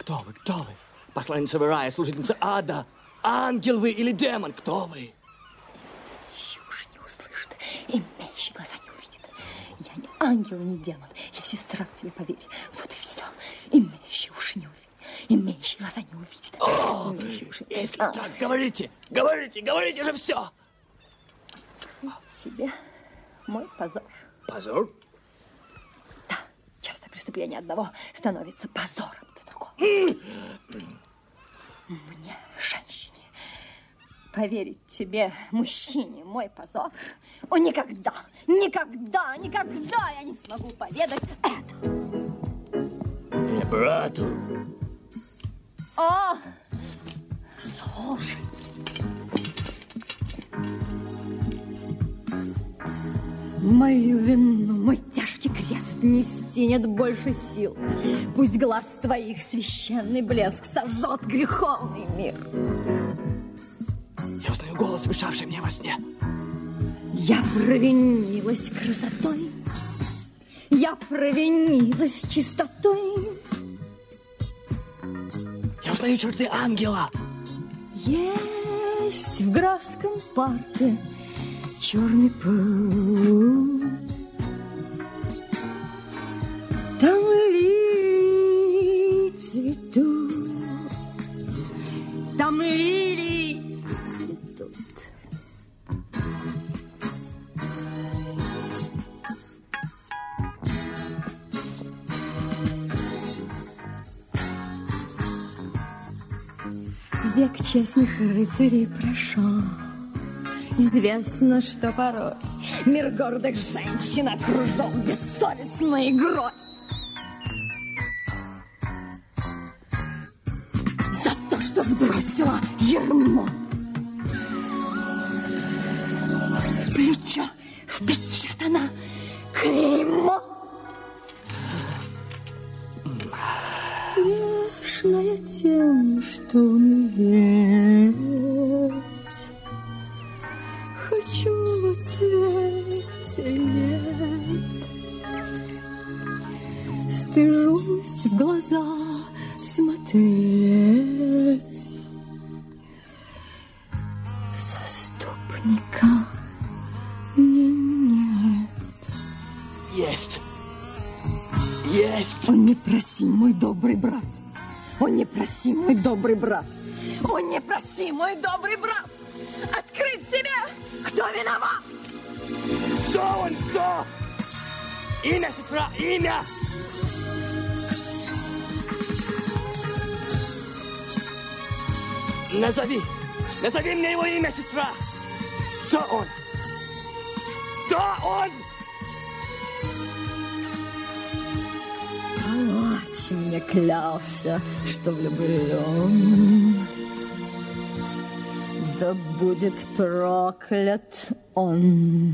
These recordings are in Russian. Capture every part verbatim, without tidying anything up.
Кто вы, кто вы? Посланница рая, служительница ада. Ангел вы или демон? Кто вы? Еще уж не услышит. Имеющий глаза не увидит. Я не ангел, не демон. Я сестра, тебе поверь. Вот и все. Имеющий уши не увидит. Имеющий глаза не увидит. О, уши... если а. так, говорите, говорите, говорите же все. Тебе мой позор. Позор? Да, часто преступление одного становится позором для другого. Мне, женщине, поверить тебе, мужчине, мой позор, о, никогда, никогда, никогда я не смогу поведать это. И брату. О, слушай. Мою вину, мой тяжкий крест нести нет больше сил. Пусть глаз твоих священный блеск сожжет греховный мир. Я узнаю голос, мешавший мне во сне. Я провинилась красотой, я провинилась чистотой. Я узнаю черты ангела. Есть в графском парке черный пруд. Там лилии цветут, там лилии цветут. Век честных рыцарей прошел. Известно, что порой мир гордых женщин окружен бессовестной игрой. За то, что сбросила ярмо. В плечо впечатано клеймо. Грешная тем, что умереть. Хочу в цвете лет. Стыжусь в глаза смотреть. Заступника мне нет. Есть. Есть. О, не проси, мой добрый брат. О, не проси, мой добрый брат. О, не проси, мой добрый брат. Открыть тебе, кто виноват. Кто он, кто? Имя, сестра, имя. Назови, назови мне его имя, сестра. Кто он? Кто он? Очень мне клялся, что влюблен. Да будет проклят он.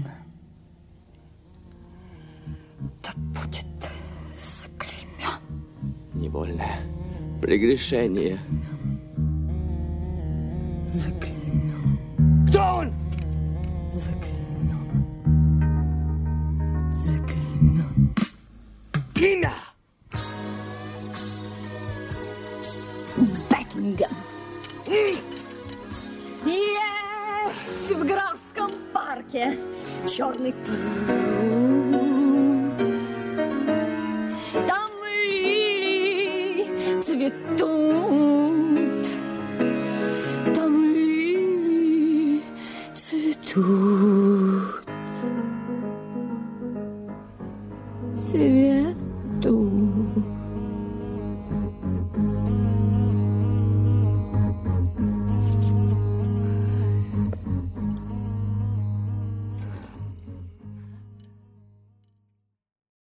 Да будет заклеймен. Невольное прегрешение. Заклеймен. Кто он? Заклеймен. Заклеймен. Имя. Бекингем. Есть в графском парке черный пруд. Там лилии цветут. Там лилии цветут. Цвет